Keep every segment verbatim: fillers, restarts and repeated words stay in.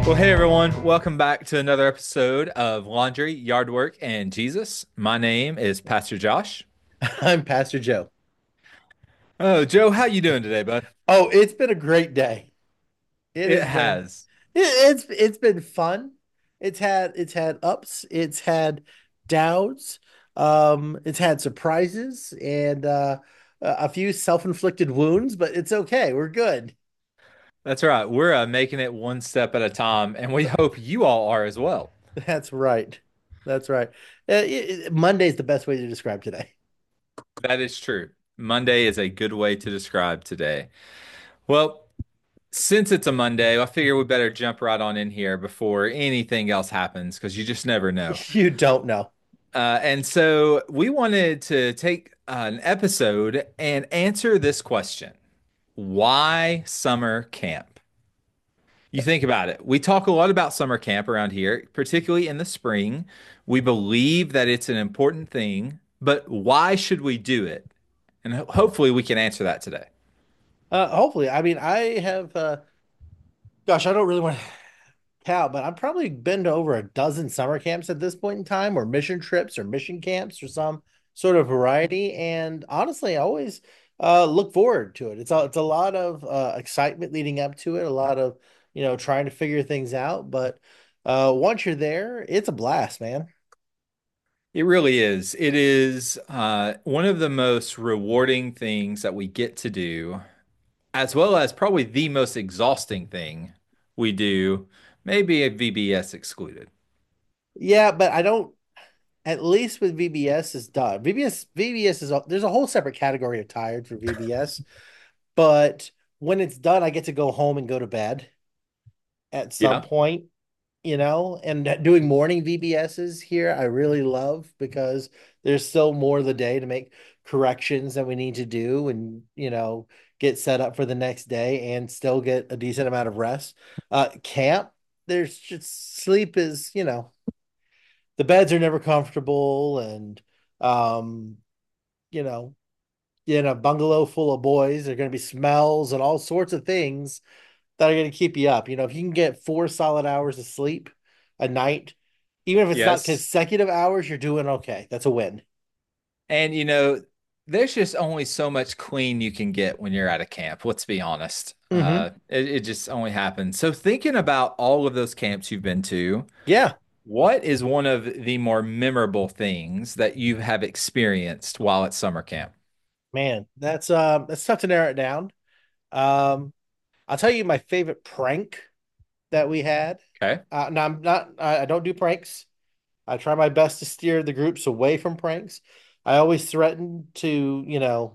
Well, hey everyone, welcome back to another episode of Laundry, Yard Work, and Jesus. My name is Pastor Josh. I'm Pastor Joe. Oh, Joe, how you doing today, bud? Oh, it's been a great day. It It has been has. it, it's it's been fun. It's had it's had ups, it's had downs, um, it's had surprises and uh a few self-inflicted wounds, but it's okay. We're good. That's right. We're uh, making it one step at a time, and we hope you all are as well. That's right. That's right. Uh, it, it- Monday's the best way to describe today. That is true. Monday is a good way to describe today. Well, since it's a Monday, I figure we better jump right on in here before anything else happens because you just never know. You don't know. Uh, and so we wanted to take an episode and answer this question. Why summer camp? You think about it. We talk a lot about summer camp around here, particularly in the spring. We believe that it's an important thing, but why should we do it? And ho- hopefully we can answer that today. Uh, hopefully, I mean, I have uh gosh, I don't really want to count, but I've probably been to over a dozen summer camps at this point in time, or mission trips, or mission camps, or some sort of variety. And honestly, I always uh, look forward to it. It's a, it's a lot of uh, excitement leading up to it, a lot of you know trying to figure things out. But uh, once you're there, it's a blast, man. It really is. It is uh, one of the most rewarding things that we get to do, as well as probably the most exhausting thing we do, maybe a V B S excluded. Yeah, but I don't. At least with V B S is done. V B S V B S is a, there's a whole separate category of tired for V B S, but when it's done, I get to go home and go to bed at some Yeah. point, you know, and doing morning V B Ss here, I really love because there's still more of the day to make corrections that we need to do and, you know, get set up for the next day and still get a decent amount of rest. Uh, camp, there's just sleep is, you know, the beds are never comfortable and, um, you know, in a bungalow full of boys, there are going to be smells and all sorts of things that are going to keep you up. You know, if you can get four solid hours of sleep a night, even if it's not Yes. consecutive hours, you're doing okay. That's a win. And you know, there's just only so much clean you can get when you're at a camp. Let's be honest. Hmm. Uh, it, it just only happens. So thinking about all of those camps you've been to, Yeah, what is one of the more memorable things that you have experienced while at summer camp? man, that's um that's tough to narrow it down. Um, I'll tell you my favorite prank that we had. Okay. Uh, now I'm not I, I don't do pranks. I try my best to steer the groups away from pranks. I always threaten to, you know,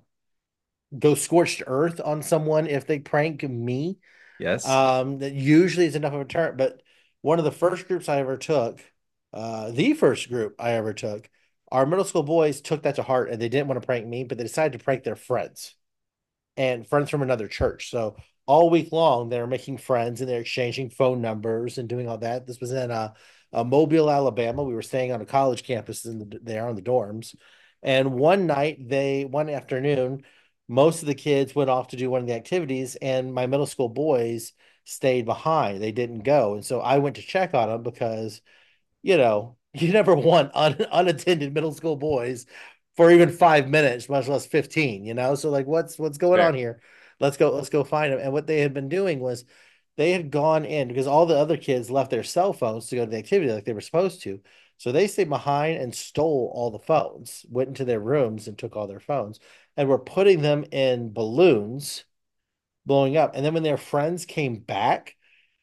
go scorched earth on someone if they prank me. Yes. Um, that usually is enough of a turn. But one of the first groups I ever took, uh, the first group I ever took, our middle school boys took that to heart and they didn't want to prank me, but they decided to prank their friends and friends from another church. So all week long, they're making friends and they're exchanging phone numbers and doing all that. This was in uh, uh, Mobile, Alabama. We were staying on a college campus in the, there on the dorms. And one night, they one afternoon, most of the kids went off to do one of the activities, and my middle school boys stayed behind. They didn't go, and so I went to check on them because you know, you never want un unattended middle school boys for even five minutes, much less fifteen, you know? So like what's what's going on Fair. here? Let's go, let's go find them. And what they had been doing was they had gone in because all the other kids left their cell phones to go to the activity like they were supposed to. So they stayed behind and stole all the phones, went into their rooms and took all their phones, and were putting them in balloons, blowing up. And then when their friends came back,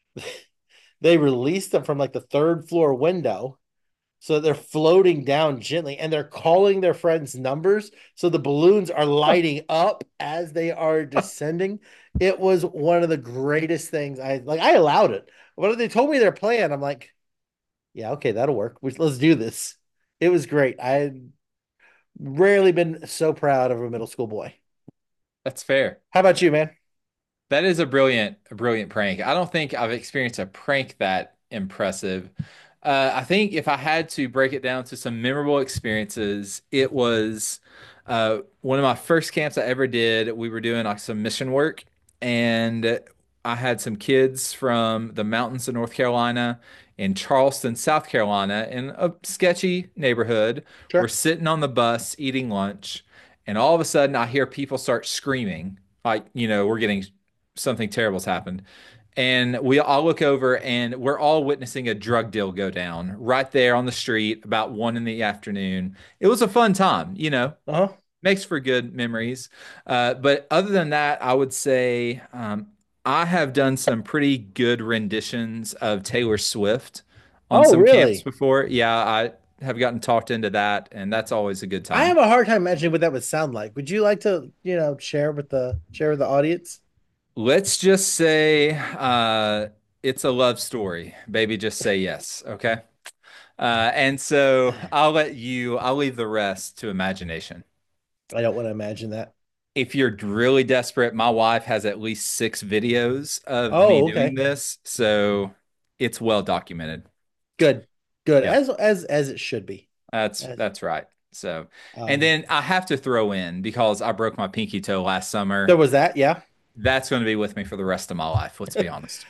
they released them from like the third floor window so they're floating down gently and they're calling their friends' numbers. So the balloons are lighting up as they are descending. It was one of the greatest things. I like, I allowed it. When they told me their plan, I'm like, yeah, okay, that'll work. Let's do this. It was great. I had rarely been so proud of a middle school boy. That's fair. How about you, man? That is a brilliant, a brilliant prank. I don't think I've experienced a prank that impressive. Uh, I think if I had to break it down to some memorable experiences, it was uh, one of my first camps I ever did. We were doing like some mission work, and I had some kids from the mountains of North Carolina in Charleston, South Carolina, in a sketchy neighborhood. We're Sure. sitting on the bus eating lunch, and all of a sudden I hear people start screaming, like, you know, we're getting something terrible's happened. And we all look over and we're all witnessing a drug deal go down right there on the street about one in the afternoon. It was a fun time, you know, Uh-huh. makes for good memories. Uh, but other than that, I would say um, I have done some pretty good renditions of Taylor Swift on Oh, some camps really? before. Yeah, I have gotten talked into that, and that's always a good I time. have a hard time imagining what that would sound like. Would you like to, you know, share with the share with the audience? Let's just say uh, it's a love story. Baby, just say yes, okay? Uh, and so I'll let you, I'll leave the rest to imagination. I don't want to imagine that. If you're really desperate, my wife has at least six videos of me Oh, doing okay. this, so it's well documented. Good. Good. Yeah, As as as it should be. that's As, that's right. So, and um then I have to throw in because I broke my pinky toe last there summer. was that, yeah. That's going to be with me for the rest of my life, let's be honest.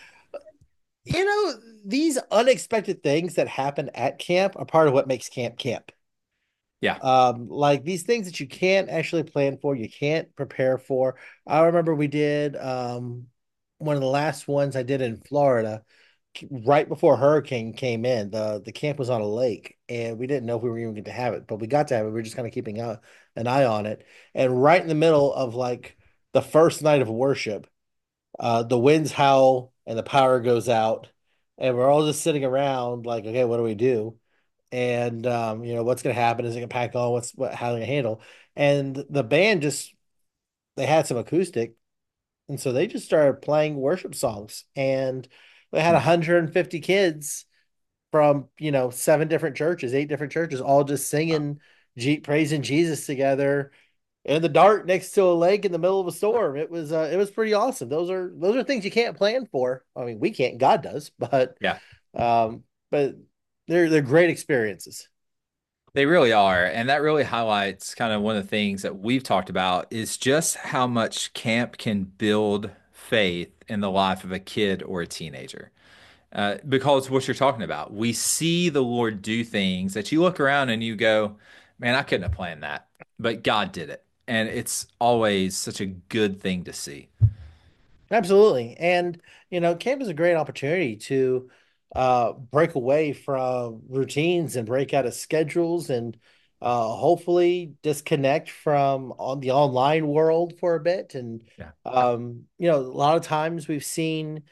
You know, these unexpected things that happen at camp are part of what makes camp camp. Yeah. Um, like these things that you can't actually plan for, you can't prepare for. I remember we did um one of the last ones I did in Florida right before hurricane came in. The the camp was on a lake and we didn't know if we were even going to have it, but we got to have it. We were just kind of keeping a, an eye on it. And right in the middle of like the first night of worship, uh the winds howl and the power goes out and we're all just sitting around like, okay, what do we do? And um, you know, what's gonna happen? Is it gonna pack on? What's what how they handle? And the band just they had some acoustic, and so they just started playing worship songs. And they had Hmm. one hundred fifty kids from, you know, seven different churches, eight different churches, all just Wow. singing, G praising Jesus together in the dark next to a lake in the middle of a storm. It was uh, it was pretty awesome. Those are those are things you can't plan for. I mean, we can't, God does, but Yeah. um, but they're they're great experiences. They really are. And that really highlights kind of one of the things that we've talked about is just how much camp can build faith in the life of a kid or a teenager. Uh, because what you're talking about, we see the Lord do things that you look around and you go, man, I couldn't have planned that, but God did it. And it's always such a good thing to see. Absolutely. And, you know, camp is a great opportunity to uh, break away from routines and break out of schedules and uh, hopefully disconnect from on the online world for a bit. And, Yeah. um, you know, a lot of times we've seen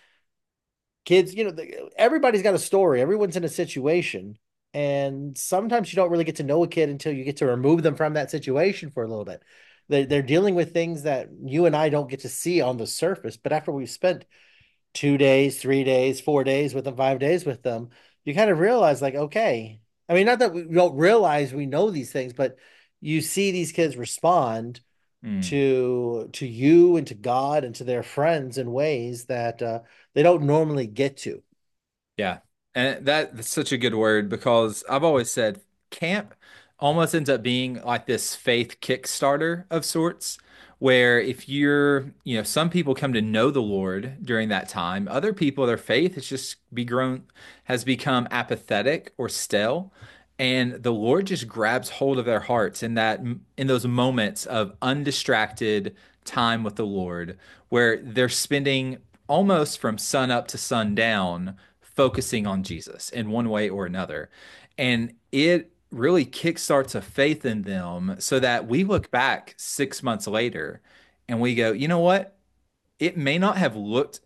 kids, you know, the, everybody's got a story, everyone's in a situation. And sometimes you don't really get to know a kid until you get to remove them from that situation for a little bit. They, they're dealing with things that you and I don't get to see on the surface. But after we've spent two days, three days, four days with them, five days with them, you kind of realize, like, okay, I mean, not that we don't realize we know these things, but you see these kids respond Mm. to to you and to God and to their friends in ways that uh, they don't normally get to. Yeah. And that, that's such a good word because I've always said camp almost ends up being like this faith Kickstarter of sorts, where if you're, you know, some people come to know the Lord during that time, other people, their faith has just be grown, has become apathetic or stale. And the Lord just grabs hold of their hearts in that, in those moments of undistracted time with the Lord, where they're spending almost from sun up to sundown focusing on Jesus in one way or another. And it really kickstarts a faith in them so that we look back six months later and we go, you know what? It may not have looked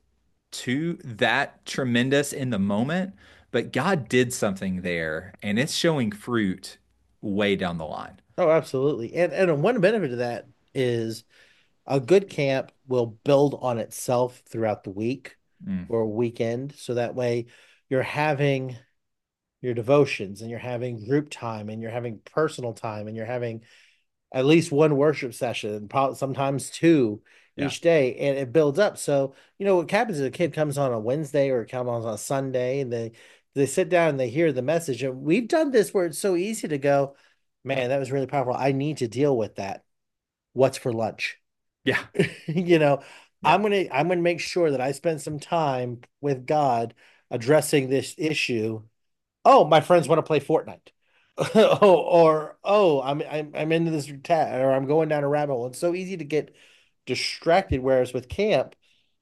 to that tremendous in the moment, but God did something there and it's showing fruit way down the line. Oh, absolutely. And and one benefit of that is a good camp will build on itself throughout the week Mm, or weekend. So that way you're having your devotions and you're having group time and you're having personal time and you're having at least one worship session, probably sometimes two yeah. each day, and it builds up. So, you know, what happens is a kid comes on a Wednesday or it comes on a Sunday and they they sit down and they hear the message. And we've done this where it's so easy to go, man, that was really powerful. I need to deal with that. What's for lunch? Yeah. You know, Yeah. I'm gonna I'm gonna make sure that I spend some time with God addressing this issue. Oh, my friends want to play Fortnite. Oh, or oh, I'm I'm I'm into this ta- or I'm going down a rabbit hole. It's so easy to get distracted. Whereas with camp,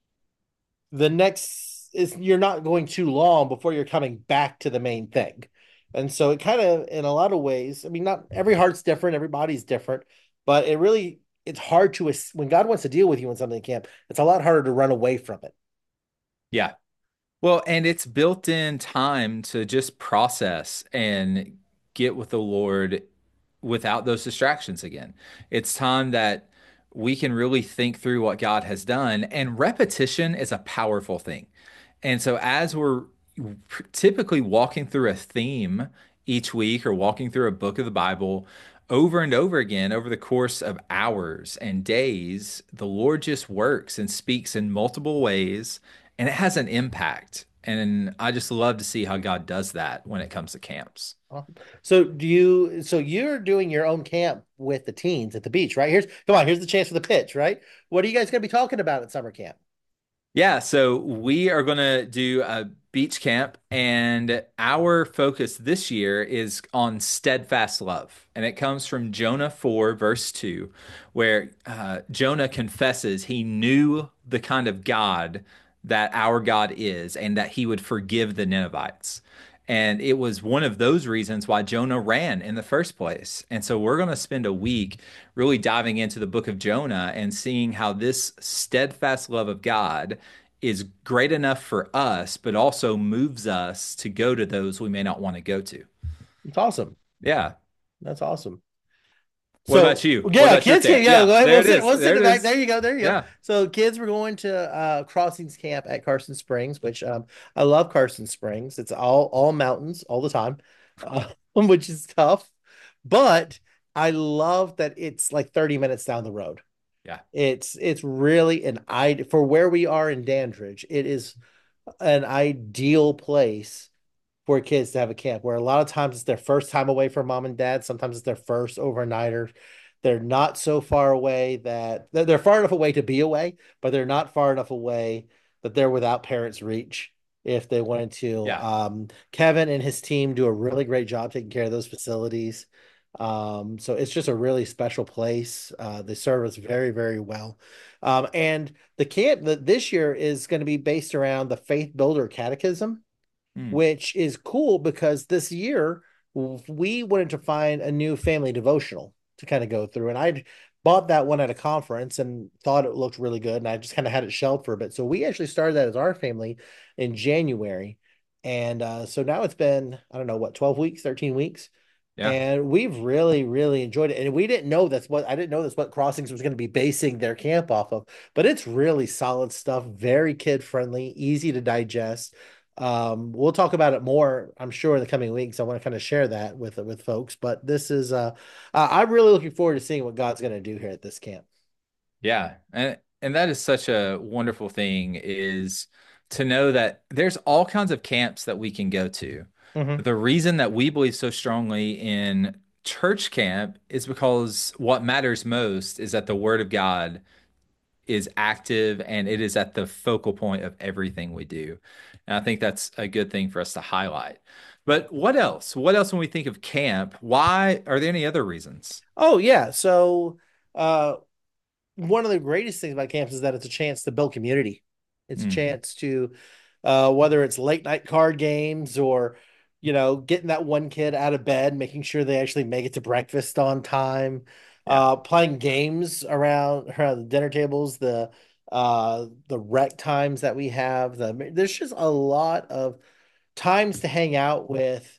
the next is you're not going too long before you're coming back to the main thing. And so it kind of, in a lot of ways, I mean, not every heart's different, everybody's different, but it really, it's hard to, when God wants to deal with you in something in camp, it's a lot harder to run away from it. Yeah. Well, and it's built in time to just process and get with the Lord without those distractions again. It's time that we can really think through what God has done, and repetition is a powerful thing. And so, as we're typically walking through a theme each week or walking through a book of the Bible over and over again over the course of hours and days, the Lord just works and speaks in multiple ways, and it has an impact. And I just love to see how God does that when it comes to camps. So do you, so you're doing your own camp with the teens at the beach, right? Here's, come on, here's the chance for the pitch, right? What are you guys going to be talking about at summer camp? Yeah, so we are going to do a beach camp, and our focus this year is on steadfast love. And it comes from Jonah four, verse two, where uh, Jonah confesses he knew the kind of God that our God is and that he would forgive the Ninevites. And it was one of those reasons why Jonah ran in the first place. And so we're going to spend a week really diving into the book of Jonah and seeing how this steadfast love of God is great enough for us, but also moves us to go to those we may not want to go to. It's awesome. Yeah. That's awesome. What about So you? What yeah, about your kids can camp? yeah, go Yeah, ahead. there We'll it sit is. we'll sit There in it the back. is. There you go. There you go. Yeah. So kids were going to uh Crossings Camp at Carson Springs, which um I love Carson Springs. It's all all mountains all the time, uh, which is tough. But I love that it's like thirty minutes down the road. Yeah. It's it's really an I for where we are in Dandridge, it is an ideal place for kids to have a camp where a lot of times it's their first time away from mom and dad. Sometimes it's their first overnighter. They're not so far away that they're far enough away to be away, but they're not far enough away that they're without parents' reach if they wanted to. Yeah. Um, Kevin and his team do a really great job taking care of those facilities. Um, so it's just a really special place. Uh, they serve us very, very well. Um, and the camp that this year is going to be based around the Faith Builder Catechism, Mm. which is cool because this year we wanted to find a new family devotional to kind of go through. And I bought that one at a conference and thought it looked really good. And I just kind of had it shelved for a bit. So we actually started that as our family in January. And uh, so now it's been, I don't know, what, twelve weeks, thirteen weeks. Yeah. And we've really, really enjoyed it. And we didn't know that's what I didn't know that's what Crossings was going to be basing their camp off of. But it's really solid stuff, very kid friendly, easy to digest. Um, we'll talk about it more, I'm sure, in the coming weeks. I want to kind of share that with with folks. But this is uh, uh I'm really looking forward to seeing what God's going to do here at this camp. Yeah. And and that is such a wonderful thing is to know that there's all kinds of camps that we can go to. Hmm. But the reason that we believe so strongly in church camp is because what matters most is that the word of God is active and it is at the focal point of everything we do. And I think that's a good thing for us to highlight. But what else? What else when we think of camp? Why are there any other reasons? Oh yeah, so uh, one of the greatest things about camps is that it's a chance to build community. It's a Mm, chance to, uh, whether it's late night card games or, you know, getting that one kid out of bed, making sure they actually make it to breakfast on time, yeah. uh, playing games around, around the dinner tables, the uh, the rec times that we have. The, there's just a lot of times to hang out with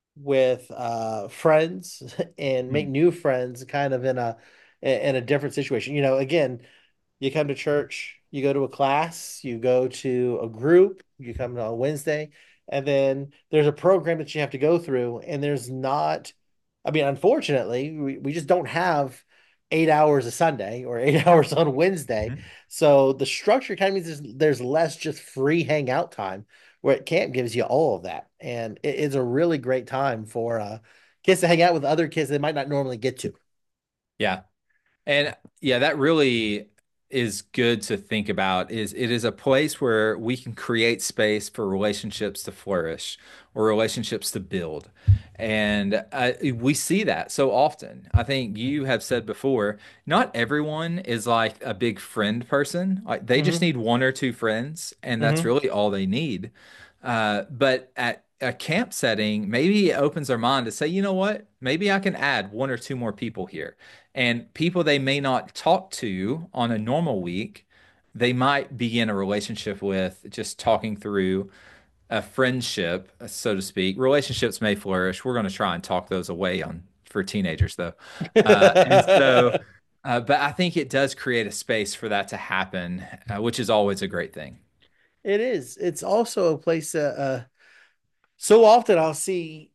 with uh friends and make Mm, new friends kind of in a in a different situation. You know, again, you come to church, you go to a class, you go to a group, you come on a Wednesday, and then there's a program that you have to go through, and there's not, I mean, unfortunately, we, we just don't have eight hours a Sunday or eight hours on Wednesday. mhm. So the structure kind of means there's, there's less just free hangout time, where at camp gives you all of that. And it is a really great time for uh, kids to hang out with other kids they might not normally get to. Yeah. And yeah, that really is good to think about is it is a place where we can create space for relationships to flourish or relationships to build. And uh, we see that so often. I think you have said before, not everyone is like a big friend person. Like they just Hmm. need one or two friends, and that's Hmm. really all they need. Uh, but at a camp setting, maybe it opens their mind to say, you know what? Maybe I can add one or two more people here. And people they may not talk to on a normal week, they might begin a relationship with just talking through a friendship, so to speak. Relationships may flourish. We're going to try and talk those away on for teenagers, though. Uh, and so, uh, but I think it does create a space for that to happen, uh, which is always a great thing. It is. It's also a place that uh, so often I'll see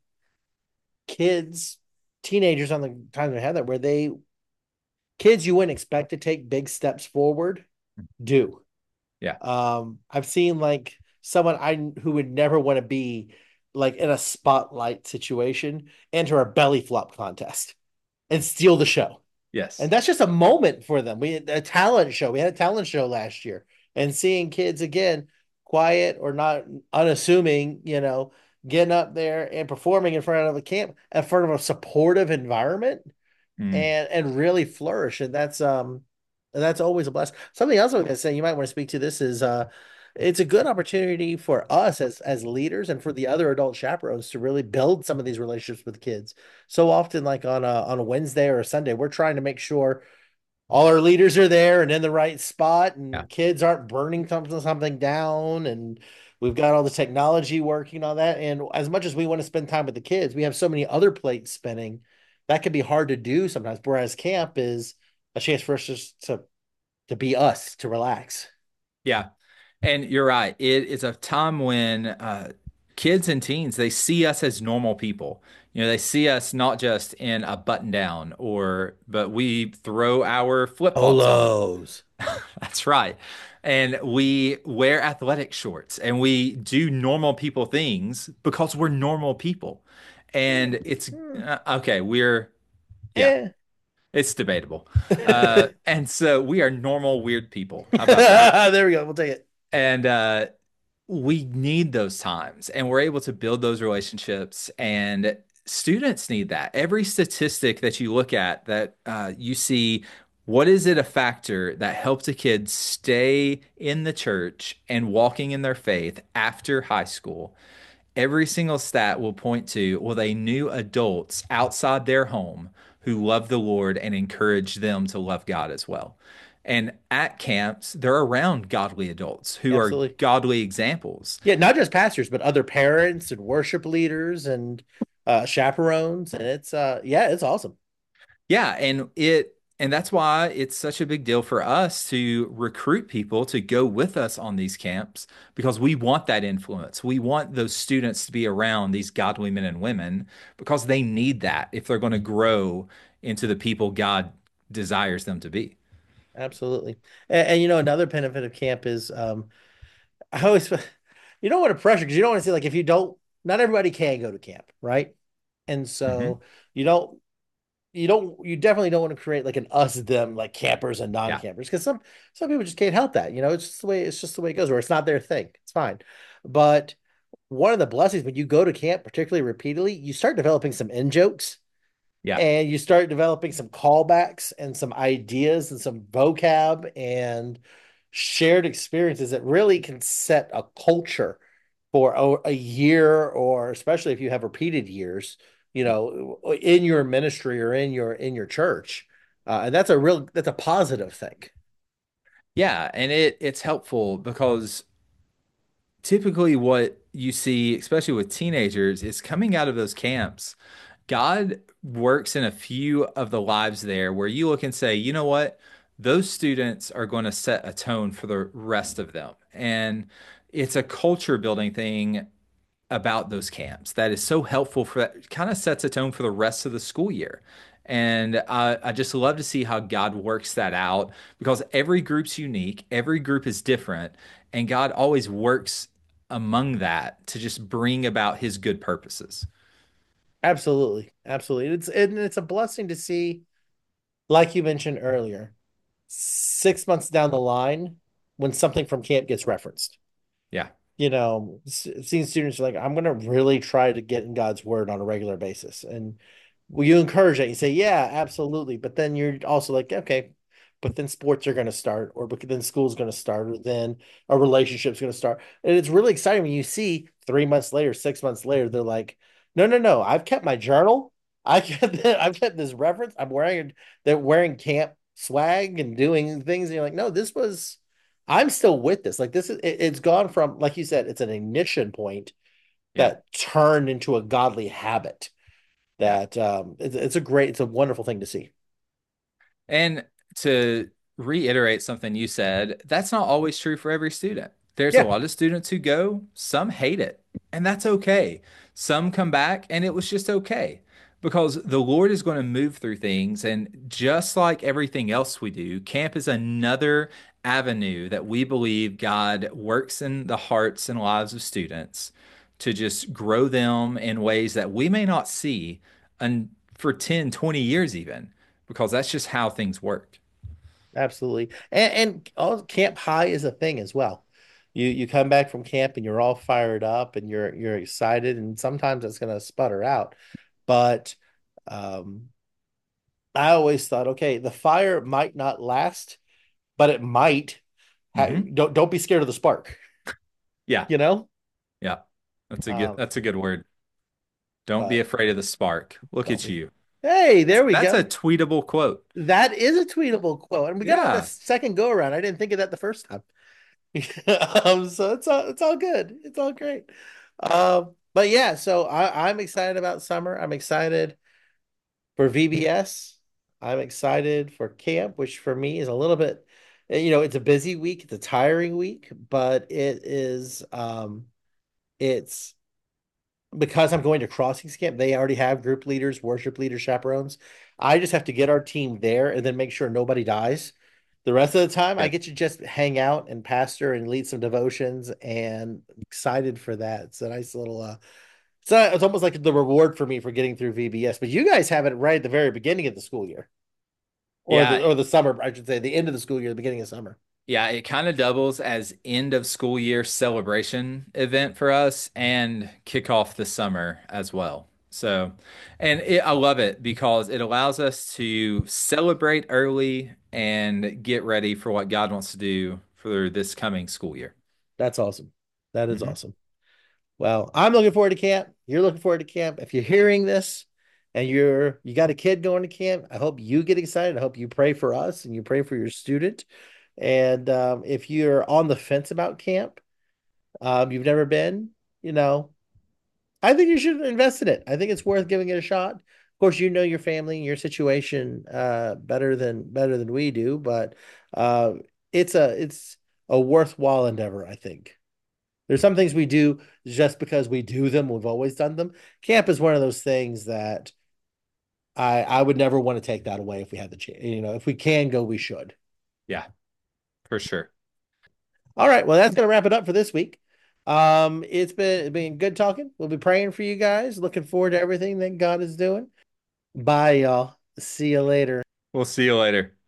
kids, teenagers on the time they have that where they kids you wouldn't expect to take big steps forward do. Yeah. Um, I've seen like someone I who would never want to be like in a spotlight situation enter a belly flop contest and steal the show. Yes. And that's just a moment for them. We had a talent show. We had a talent show last year, and seeing kids again, quiet or not unassuming, you know, getting up there and performing in front of a camp, in front of a supportive environment, Mm. and and really flourish. And that's um, and that's always a blessing. Something else I was gonna say you might want to speak to this is uh, it's a good opportunity for us as as leaders and for the other adult chaperones to really build some of these relationships with kids. So often, like on a on a Wednesday or a Sunday, we're trying to make sure all our leaders are there and in the right spot, Yeah. and kids aren't burning something something down, and we've got all the technology working on that. And as much as we want to spend time with the kids, we have so many other plates spinning that can be hard to do sometimes. Whereas camp is a chance for us just to to be us, to relax. Yeah. And you're right. It is a time when uh, kids and teens, they see us as normal people. You know, they see us not just in a button down or, but we throw our flip-flops on. Polos. That's right. And we wear athletic shorts and we do normal people things because we're normal people. And it's Hmm. uh, okay, we're, yeah, Eh. it's debatable. Uh, and so we are normal, weird people. How about that? There we go. We'll take it. And uh, we need those times and we're able to build those relationships and students need that. Every statistic that you look at that uh, you see, what is it a factor that helps a kid stay in the church and walking in their faith after high school? Every single stat will point to, well, they knew adults outside their home who loved the Lord and encouraged them to love God as well. And at camps, they're around godly adults who are Absolutely. godly examples. Yeah, not just pastors, but other parents and worship leaders and uh, chaperones, and it's uh, yeah, it's awesome. Yeah, and it and that's why it's such a big deal for us to recruit people to go with us on these camps because we want that influence. We want those students to be around these godly men and women because they need that if they're going to grow into the people God desires them to be. Absolutely. And, and you know, another benefit of camp is um, I always you don't want to pressure because you don't want to say like if you don't, not everybody can go to camp, right? And Hmm. so you don't you don't you definitely don't want to create like an us them like campers and Yeah. non-campers because some some people just can't help that. You know, it's just the way it's just the way it goes, or it's not their thing. It's fine. But one of the blessings when you go to camp, particularly repeatedly, you start developing some in jokes Yeah. and you start developing some callbacks and some ideas and some vocab and shared experiences that really can set a culture for a, a year, or especially if you have repeated years, you know, in your ministry or in your in your church. Uh, and that's a real that's a positive thing. Yeah, and it it's helpful because typically what you see, especially with teenagers, is coming out of those camps. God works in a few of the lives there where you look and say, you know what? Those students are going to set a tone for the rest of them. And it's a culture building thing about those camps that is so helpful for that, kind of sets a tone for the rest of the school year. And I, I just love to see how God works that out because every group's unique, every group is different, and God always works among that to just bring about his good purposes. Absolutely. Absolutely. It's and it's a blessing to see, like you mentioned earlier, six months down the line when something from camp gets referenced. Yeah. You know, seeing students are like, I'm going to really try to get in God's word on a regular basis. And will you encourage that? You say, yeah, absolutely. But then you're also like, okay, but then sports are going to start, or but then school's going to start, or then a relationship's going to start. And it's really exciting when you see three months later, six months later, they're like, no, no, no, I've kept my journal. I kept, I've kept this reference. I'm wearing, they're wearing camp swag and doing things. And you're like, no, this was I'm still with this. Like this is it, it's gone from, like you said, it's an ignition point Yeah. that turned into a godly habit. Yeah. That um it's, it's a great, it's a wonderful thing to see. And to reiterate something you said, that's not always true for every student. There's a Yeah, lot of students who go, some hate it, and that's okay. Some come back, and it was just okay because the Lord is going to move through things. And just like everything else we do, camp is another avenue that we believe God works in the hearts and lives of students to just grow them in ways that we may not see and for ten, twenty years even because that's just how things work. absolutely. And and all camp high is a thing as well. You you come back from camp and you're all fired up and you're you're excited, and sometimes it's gonna sputter out. But um I always thought, okay, the fire might not last, but it might. Ha Hmm. don't don't be scared of the spark, Yeah, you know? yeah. That's a good Um, that's a good word. Don't be but afraid of the spark. Look don't at be. you. Hey, there we That's a go. tweetable quote. That is a tweetable quote, and we got it on a Yeah. second go around. I didn't think of that the first time. um, so it's all it's all good. It's all great. Um, but yeah, so I, I'm excited about summer. I'm excited for V B S. I'm excited for camp, which for me is a little bit, you know, it's a busy week. It's a tiring week, but it is um it's because I'm going to Crossings Camp, they already have group leaders, worship leaders, chaperones. I just have to get our team there and then make sure nobody dies. The rest of the time, I Good. get to just hang out and pastor and lead some devotions, and I'm excited for that. It's a nice little, uh, so it's almost like the reward for me for getting through V B S. But you guys have it right at the very beginning of the school year, or the Yeah, or the summer, I should say, the end of the school year, the beginning of summer. yeah, it kind of doubles as end of school year celebration event for us and kick off the summer as well. So, and it, I love it because it allows us to celebrate early and get ready for what God wants to do for this coming school year. That's awesome. That is Hmm. awesome. Well, I'm looking forward to camp. You're looking forward to camp. If you're hearing this and you're you got a kid going to camp, I hope you get excited. I hope you pray for us and you pray for your student. And um, if you're on the fence about camp, um, you've never been, you know, I think you should invest in it. I think it's worth giving it a shot. Of course, you know your family and your situation uh, better than better than we do, but uh, it's a it's a worthwhile endeavor, I think. There's some things we do just because we do them. We've always done them. Camp is one of those things that I I would never want to take that away if we had the chance. You know, if we can go, we should. Yeah, for sure. All right. Well, that's gonna wrap it up for this week. Um, it's been it's been good talking. We'll be praying for you guys. Looking forward to everything that God is doing. Bye, y'all. See you later. We'll see you later.